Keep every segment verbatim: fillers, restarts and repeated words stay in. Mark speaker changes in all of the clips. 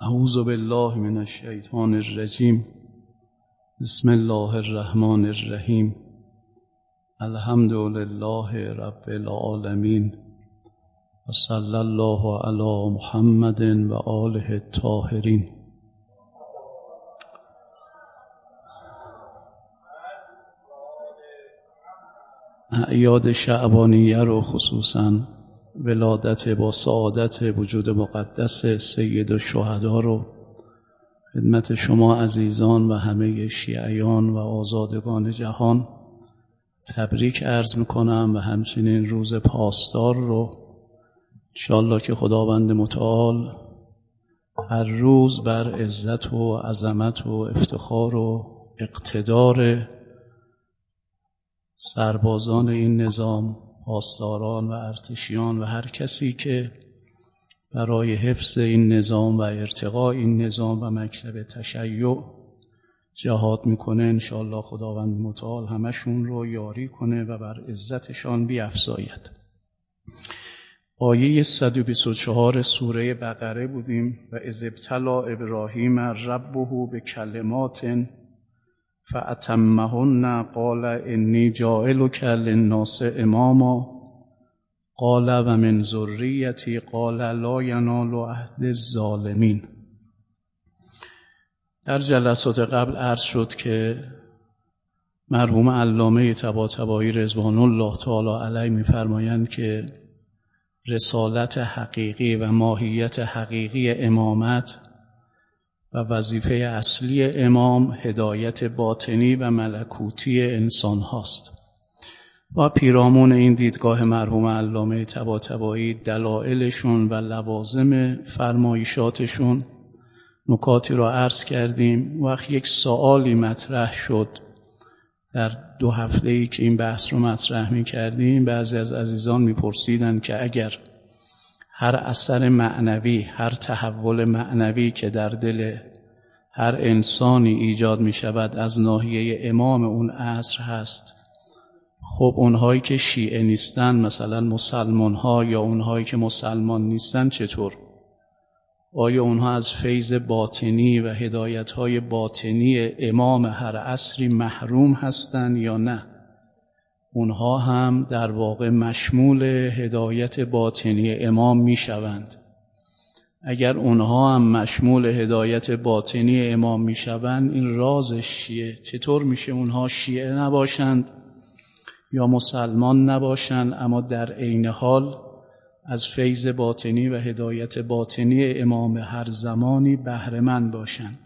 Speaker 1: اعوذ بالله من الشیطان الرجیم. بسم الله الرحمن الرحیم. الحمد لله رب العالمین و صلی الله علی محمد و آله الطاهرین. اعیاد شعبانیه رو خصوصاً ولادت با سعادت وجود مقدس سید الشهدا رو خدمت شما عزیزان و همه شیعیان و آزادگان جهان تبریک عرض میکنم و همچنین روز پاسدار رو انشاءالله که خداوند متعال هر روز بر عزت و عظمت و افتخار و اقتدار سربازان این نظام، پاسداران و ارتشیان و هر کسی که برای حفظ این نظام و ارتقاء این نظام و مکتب تشیع جهاد میکنه، انشاءالله خداوند متعال همشون رو یاری کنه و بر عزتشان بیفزاید. آیه صد و بیست و چهار سوره بقره بودیم و اذ ابتلی ابراهیم ربه بکلمات فأتمهن قال انی جاعلک للناس اماما قال و من ذریتی قال لا ینال عهد الظالمین. در جلسات قبل عرض شد که مرحوم علامه طباطبایی رضوان الله تعالی علیه می‌فرمایند که رسالت حقیقی و ماهیت حقیقی امامت و وظیفه اصلی امام هدایت باطنی و ملکوتی انسان هاست و پیرامون این دیدگاه مرحوم علامه طباطبایی دلایلشون و لوازم فرمایشاتشون نکاتی را عرض کردیم. وقت یک سوالی مطرح شد در دو هفته‌ای که این بحث رو مطرح می کردیم، بعضی از عزیزان می پرسیدن که اگر هر اثر معنوی، هر تحول معنوی که در دل هر انسانی ایجاد می شود از ناحیه امام اون عصر هست، خب اونهایی که شیعه نیستن مثلا مسلمان ها یا اونهایی که مسلمان نیستن چطور؟ آیا اونها از فیض باطنی و هدایت های باطنی امام هر عصری محروم هستند یا نه؟ اونها هم در واقع مشمول هدایت باطنی امام می شوند. اگر اونها هم مشمول هدایت باطنی امام می شوند، این رازش چیه؟ چطور میشه اونها شیعه نباشند یا مسلمان نباشند اما در عین حال از فیض باطنی و هدایت باطنی امام هر زمانی بهره مند باشند؟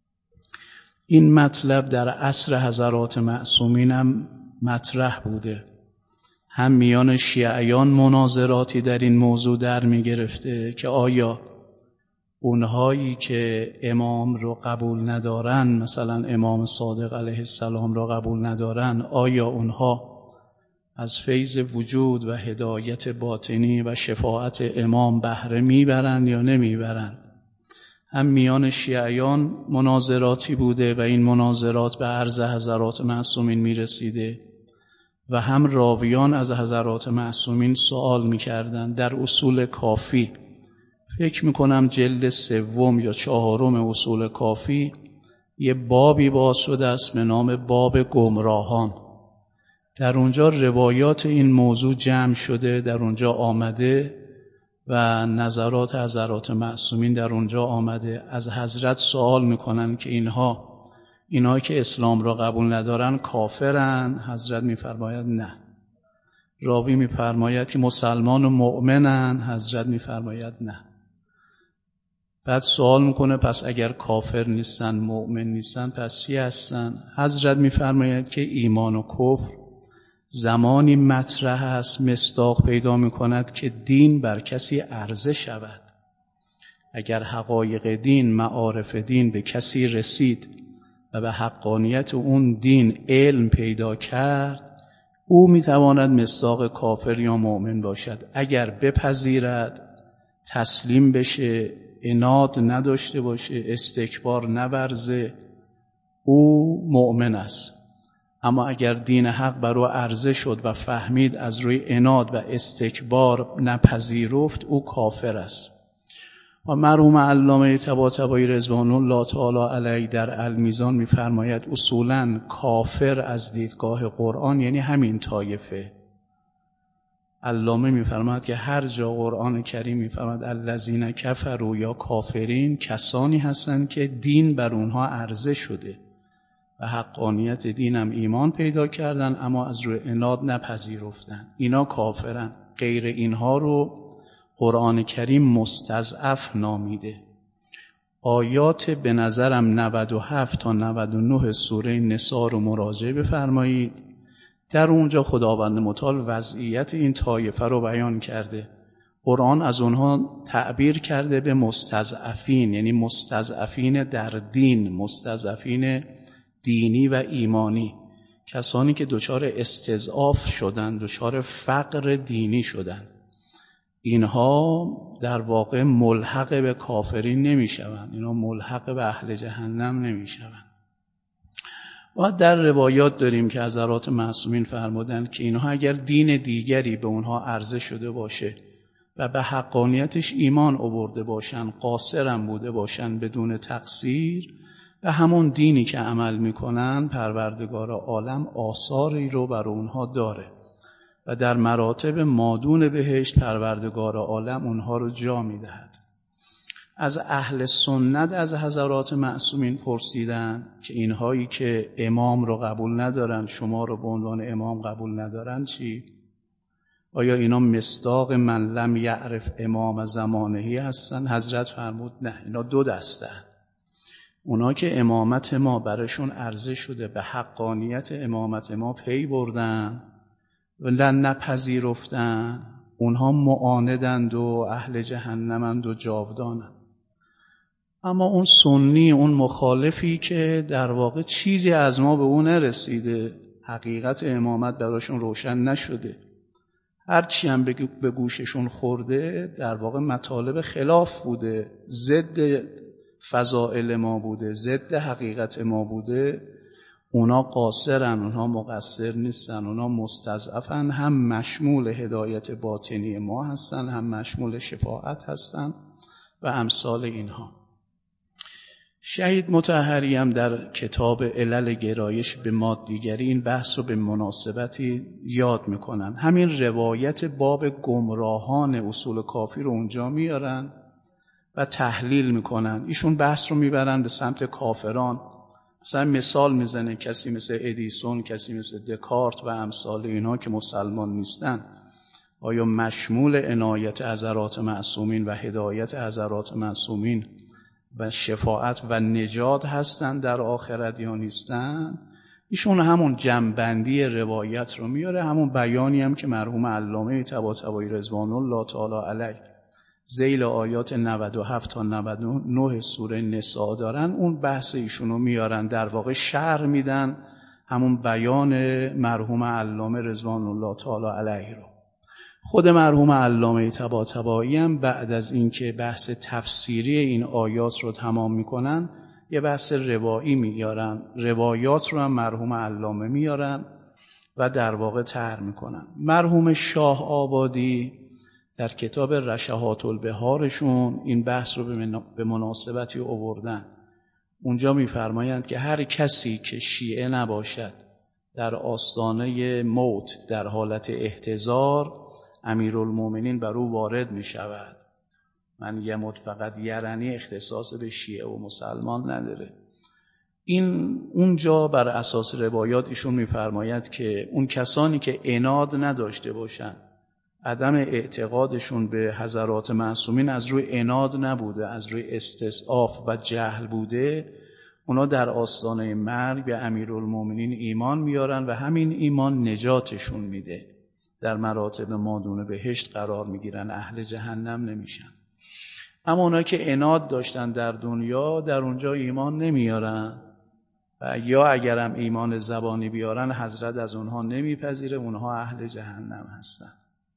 Speaker 1: این مطلب در عصر حضرات معصومین هم مطرح بوده. هم میان شیعیان مناظراتی در این موضوع در می گرفته که آیا اونهایی که امام رو قبول ندارن، مثلا امام صادق علیه السلام رو قبول ندارن، آیا اونها از فیض وجود و هدایت باطنی و شفاعت امام بهره میبرن یا نمیبرن؟ هم میان شیعیان مناظراتی بوده و این مناظرات به عرض حضرات معصومین میرسیده و هم راویان از حضرات معصومین سوال میکردن. در اصول کافی فکر میکنم جلد سوم یا چهارم اصول کافی یه بابی باز شده است به نام باب گمراهان. در اونجا روایات این موضوع جمع شده، در اونجا آمده و نظرات حضرات معصومین در اونجا آمده. از حضرت سوال میکنن که اینها اینها که اسلام را قبول ندارن کافرن؟ حضرت میفرماید نه. راوی میفرماید که مسلمان و مؤمنن؟ حضرت میفرماید نه. بعد سوال میکنه پس اگر کافر نیستن، مؤمن نیستن، پس چی هستن؟ حضرت میفرماید که ایمان و کفر زمانی مطرح است، مصداق پیدا میکند که دین بر کسی عرضه شود. اگر حقایق دین، معارف دین به کسی رسید و به حقانیت اون دین علم پیدا کرد، او میتواند مصداق کافر یا مؤمن باشد. اگر بپذیرد، تسلیم بشه، عناد نداشته باشه، استکبار نورزه، او مؤمن است. اما اگر دین حق بر او عرضه شد و فهمید از روی عناد و استکبار نپذیرفت، او کافر است. و مرحوم علامه طباطبایی رضوان الله تعالی علیه در المیزان می‌فرماید اصولاً کافر از دیدگاه قرآن یعنی همین طایفه. علامه می‌فرماید که هر جا قرآن کریم می‌فرماید الذین کفروا یا کافرین، کسانی هستند که دین بر اونها عرضه شده و حقانیت دین هم ایمان پیدا کردن اما از روی عناد نپذیرفتن، اینا کافرن. غیر اینها رو قرآن کریم مستضعف نامیده. آیات به نظرم نود و هفت تا نود و نه سوره نساء رو مراجعه بفرمایید. در اونجا خداوند متعال وضعیت این طایفه رو بیان کرده. قرآن از اونها تعبیر کرده به مستضعفین، یعنی مستضعفین در دین، مستضعفین دینی و ایمانی، کسانی که دچار استضعاف شدن، دچار فقر دینی شدن. اینها در واقع ملحق به کافرین نمی شوند، اینها ملحق به اهل جهنم نمی شوند. و در روایات داریم که حضرات معصومین فرمودن که اینها اگر دین دیگری به اونها عرضه شده باشه و به حقانیتش ایمان آورده باشن، قاصرم بوده باشن بدون تقصیر، و همون دینی که عمل میکنن پروردگار عالم آثاری رو بر اونها داره و در مراتب مادون بهشت پروردگار عالم اونها رو جا میدهد. از اهل سنت از حضرات معصومین پرسیدن که اینهایی که امام رو قبول ندارن، شما رو به عنوان امام قبول ندارن چی؟ آیا اینا مصداق من لم یعرف امام زمانهی هستن؟ حضرت فرمود نه، اینا دو دستن. اونا که امامت ما برشون عرضه شده، به حقانیت امامت ما پی بردن و نپذیرفتن، اونها معاندند و اهل جهنمند و جاودانند. اما اون سنی، اون مخالفی که در واقع چیزی از ما به اون نرسیده، حقیقت امامت براشون روشن نشده، هرچی هم به گوششون خورده در واقع مطالب خلاف بوده، ضد فضائل ما بوده، ضد حقیقت ما بوده، اونا قاصرن، اونا مقصر نیستن، اونا مستضعفن، هم مشمول هدایت باطنی ما هستن، هم مشمول شفاعت هستن و امثال اینها. شهید مطهری هم در کتاب علل گرایش به مادیگری این بحث رو به مناسبتی یاد میکنن. همین روایت باب گمراهان اصول کافی رو اونجا میارن و تحلیل میکنن. ایشون بحث رو میبرن به سمت کافران، مثلا مثال میزنه کسی مثل ادیسون، کسی مثل دکارت و امثال اینها که مسلمان نیستن، آیا مشمول عنایت حضرات معصومین و هدایت حضرات معصومین و شفاعت و نجات هستن در آخرت یا نیستن؟ ایشون همون جمع‌بندی روایت رو میاره، همون بیانی هم که مرحوم علامه طباطبایی رضوان الله تعالی علیه ذیل آیات نود و هفت تا نود و نه سوره نساء دارن، اون بحث ایشونو میارن، در واقع شرح میدن همون بیان مرحوم علامه رضوان الله تعالی علیه رو. خود مرحوم علامه طباطبایی هم بعد از اینکه بحث تفسیری این آیات رو تمام میکنن، یه بحث روایی میارن، روایات رو هم مرحوم علامه میارن و در واقع طرح میکنن. مرحوم شاه آبادی در کتاب رشحات البحارشون این بحث رو به مناسبتی آوردن. اونجا میفرمایند که هر کسی که شیعه نباشد در آستانه موت در حالت احتضار، امیرالمومنین بر او وارد می شود. من یه مت فقط یرنی اختصاص به شیعه و مسلمان نداره. این اونجا بر اساس روایات ایشون میفرماید که اون کسانی که عناد نداشته باشن، عدم اعتقادشون به حضرات معصومین از روی عناد نبوده، از روی استضعاف و جهل بوده، اونا در آستانه مرگ به امیرالمومنین ایمان میارن و همین ایمان نجاتشون میده، در مراتب مادون بهشت قرار میگیرن، اهل جهنم نمیشن. اما اونا که عناد داشتن در دنیا، در اونجا ایمان نمیارن و یا اگرم ایمان زبانی بیارن حضرت از اونها نمیپذیره، اونها اهل جهنم هستن.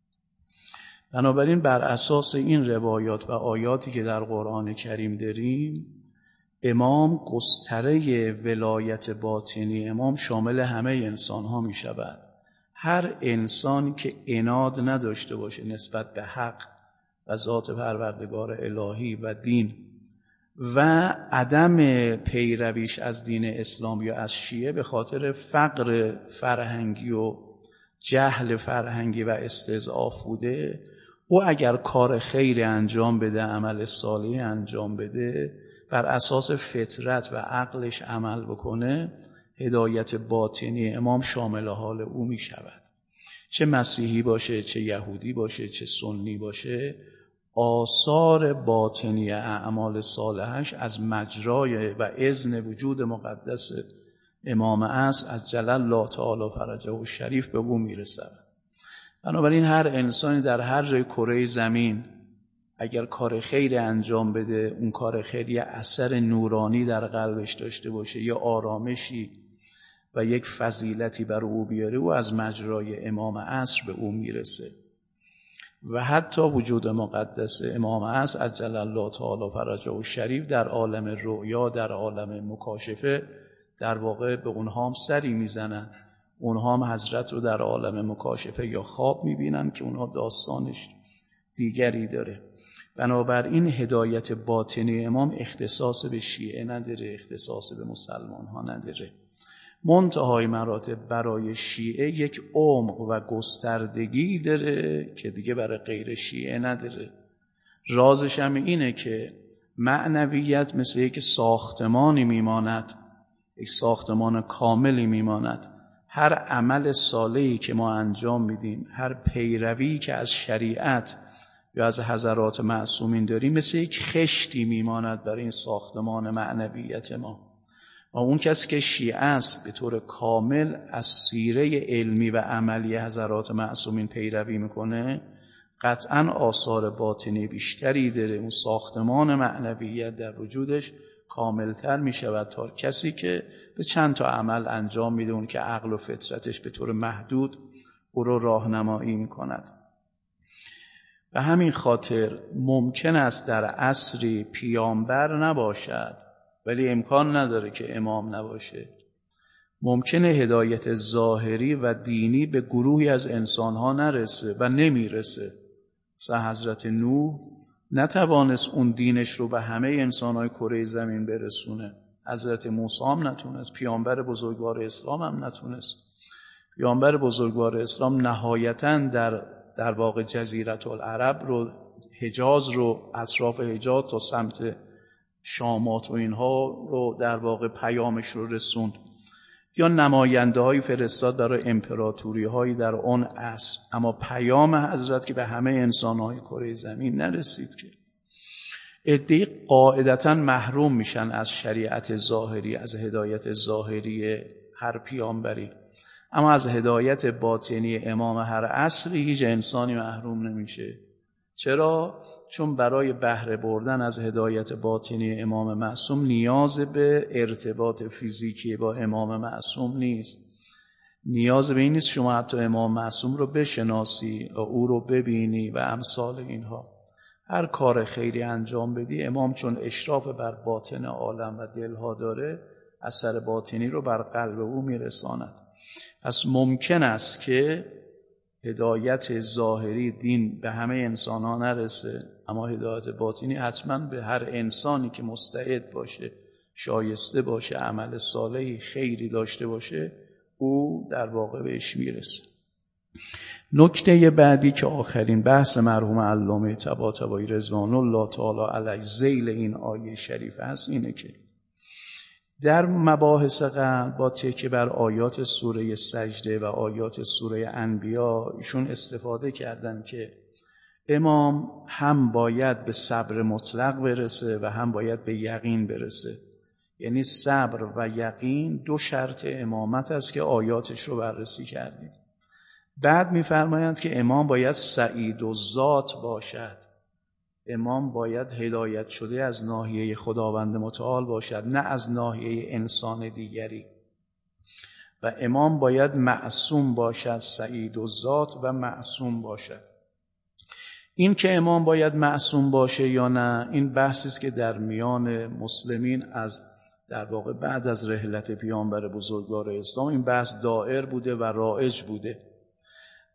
Speaker 1: بنابراین بر اساس این روایات و آیاتی که در قرآن کریم داریم، امام گستره ولایت باطنی امام شامل همه انسان ها می شود. هر انسان که عناد نداشته باشه نسبت به حق و ذات پروردگار الهی و دین و عدم پیرویش از دین اسلام یا از شیعه به خاطر فقر فرهنگی و جهل فرهنگی و استضعاف بوده، او اگر کار خیری انجام بده، عمل صالحی انجام بده، بر اساس فطرت و عقلش عمل بکنه، هدایت باطنی امام شامل حال او می شود. چه مسیحی باشه، چه یهودی باشه، چه سنی باشه، آثار باطنی اعمال صالحش از مجرای و اذن وجود مقدس امام عصر از جلل الله تعالی فرجه و شریف به او میرسد. بنابراین هر انسانی در هر جای کره زمین اگر کار خیر انجام بده، اون کار خیر یه اثر نورانی در قلبش داشته باشه، یا آرامشی و یک فضیلتی بر او بیاره، او از مجرای امام عصر به او میرسه. و حتی وجود مقدس امام عصر از جلل الله تعالی فرجه و شریف در عالم رؤیا، در عالم مکاشفه، در واقع به اونها هم سری میزنن. اونها هم حضرت رو در عالم مکاشفه یا خواب میبینن که اونها داستانش دیگری داره. بنابراین هدایت باطنی امام اختصاص به شیعه نداره، اختصاص به مسلمان ها نداره. منتهای مراتب برای شیعه یک عمق و گستردگی داره که دیگه برای غیر شیعه نداره. رازش هم اینه که معنویت مثل یک ساختمانی میماند، یک ساختمان کاملی میماند. هر عمل صالحی که ما انجام میدیم، هر پیروی که از شریعت یا از حضرات معصومین داریم، مثل یک خشتی میماند برای این ساختمان معنویت ما. و اون کسی که شیعه است به طور کامل از سیره علمی و عملی حضرات معصومین پیروی میکنه، قطعاً آثار باطنی بیشتری داره. اون ساختمان معنویت در وجودش کاملتر میشود تا کسی که به چند تا عمل انجام میده، اون که عقل و فطرتش به طور محدود او رو راهنمایی میکند. به همین خاطر ممکن است در عصری پیامبر نباشد ولی امکان نداره که امام نباشه. ممکنه هدایت ظاهری و دینی به گروهی از انسانها نرسه و نمیرسه. مثلا حضرت نوح نتوانست اون دینش رو به همه انسانهای کره زمین برسونه. حضرت موسی هم نتونست. پیامبر بزرگوار اسلام هم نتونست. پیامبر بزرگوار اسلام نهایتاً در در واقع جزیره العرب رو، حجاز رو، اطراف حجاز تا سمت شامات و اینها رو در واقع پیامش رو رسوند. یا نماینده های فرستاد برای امپراتوری هایی در اون عصر، اما پیام حضرت که به همه انسان های کره زمین نرسید. که عده‌ای قاعدتاً محروم میشن از شریعت ظاهری، از هدایت ظاهری هر پیامبری، اما از هدایت باطنی امام هر عصری هیچ انسانی محروم نمیشه. چرا؟ چون برای بهره بردن از هدایت باطنی امام معصوم نیاز به ارتباط فیزیکی با امام معصوم نیست. نیاز به این نیست شما حتی امام معصوم رو بشناسی، او رو ببینی و امثال اینها. هر کار خیری انجام بدی، امام چون اشراف بر باطن عالم و دلها داره، اثر باطنی رو بر قلب او میرساند. پس ممکن است که هدایت ظاهری دین به همه انسان ها نرسه، اما هدایت باطنی حتما به هر انسانی که مستعد باشه، شایسته باشه، عمل صالحی خیری داشته باشه، او در واقع بهش میرسه. نکته بعدی که آخرین بحث مرحوم علامه طباطبایی رضوان الله تعالی علیه ذیل این آیه شریف است اینه که در مباحث قبل با تکیه بر آیات سوره سجده و آیات سوره انبیا ایشون استفاده کردن که امام هم باید به صبر مطلق برسه و هم باید به یقین برسه. یعنی صبر و یقین دو شرط امامت است که آیاتش رو بررسی کردیم. بعد می‌فرمایند که امام باید سعید و ذات باشد. امام باید هدایت شده از ناحیه خداوند متعال باشد، نه از ناحیه انسان دیگری. و امام باید معصوم باشد، سعید و ذات و معصوم باشد. این که امام باید معصوم باشه یا نه، این بحثی است که در میان مسلمین از در واقع بعد از رحلت پیامبر بزرگوار اسلام این بحث دائر بوده و رایج بوده.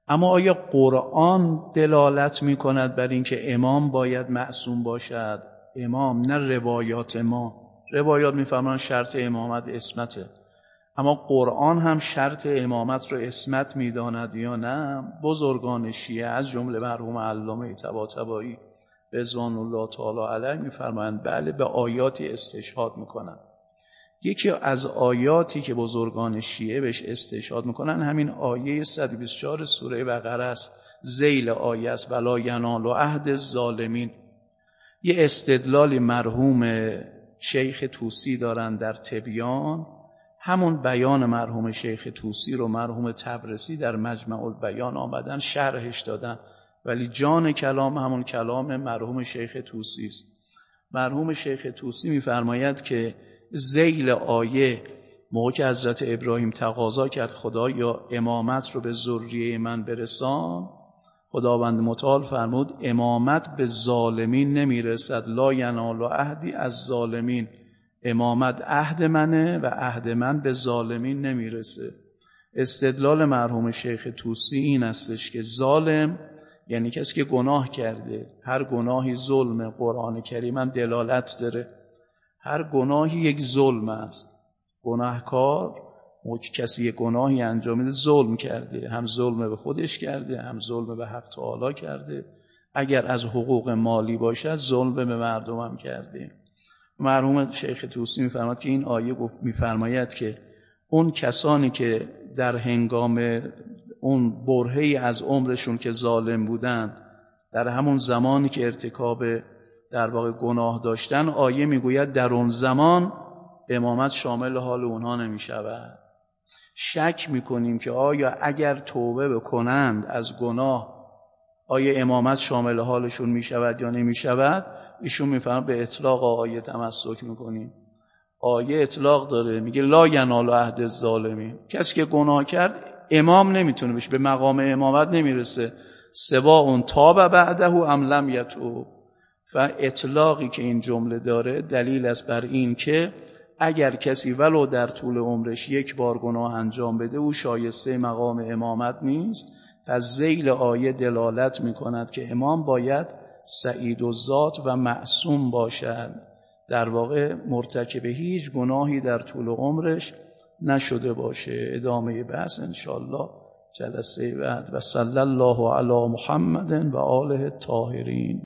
Speaker 1: اما آیا قرآن دلالت می کند بر اینکه امام باید معصوم باشد؟ امام، نه روایات ما. روایات می‌فرمایند شرط امامت عصمته، اما قرآن هم شرط امامت رو عصمت می‌داند یا نه؟ بزرگان شیعه از جمله مرحوم علامه طباطبایی رضوان الله تعالی علیه می‌فرمایند بله، به آیاتی استشهاد می‌کنند. یکی از آیاتی که بزرگان شیعه بهش استشهاد میکنن همین آیه صد و بیست و چهار سوره بقره است. ذیل آیه است ولا ینال عهد الظالمین. یه استدلالی مرحوم شیخ طوسی دارن در تبیان، همون بیان مرحوم شیخ طوسی رو مرحوم طبرسی در مجمع البیان آمدن شرحش دادن، ولی جان کلام همون کلام مرحوم شیخ طوسی است. مرحوم شیخ طوسی می‌فرماید که ذیل آیه موقع که حضرت ابراهیم تقاضا کرد خدا یا امامت رو به ذریه من برسان، خداوند متعال فرمود امامت به ظالمین نمیرسد، لا ینال عهدی از ظالمین. امامت عهد منه و عهد من به ظالمین نمیرسه. استدلال مرحوم شیخ طوسی این استش که ظالم یعنی کسی که گناه کرده، هر گناهی ظلم. قرآن کریم هم دلالت داره هر گناهی یک ظلم است. گناهکار موقع کسی یک گناهی انجام میده ظلم کرده، هم ظلم به خودش کرده هم ظلم به حق تعالی کرده. اگر از حقوق مالی باشد ظلم به مردم هم کرده. مرحوم شیخ طوسی میفرماید که این آیه میفرماید که اون کسانی که در هنگام اون برهه‌ای از عمرشون که ظالم بودند، در همون زمانی که ارتکاب در واقع گناه داشتن، آیه میگوید در اون زمان امامت شامل حال اونها نمی شود. شک میکنیم که آیا اگر توبه بکنند از گناه آیا امامت شامل حالشون می شود یا نمی شود؟ ایشون میفرماید به اطلاق آیه تمسک میکنیم. آیه اطلاق داره، میگه لا ینال عهد الظالمین. کسی که گناه کرد امام نمیتونه بشه، به مقام امامت نمیرسه. سوا اون تاب بعده ام لم یتوب. و اطلاقی که این جمله داره دلیل است بر این که اگر کسی ولو در طول عمرش یک بار گناه انجام بده او شایسته مقام امامت نیست. پس ذیل آیه دلالت میکند که امام باید سعید الذات و معصوم باشد، در واقع مرتکب هیچ گناهی در طول عمرش نشده باشه. ادامه بحث انشاءالله جلسه بعد. و صلی الله علی محمد و آله الطاهرین.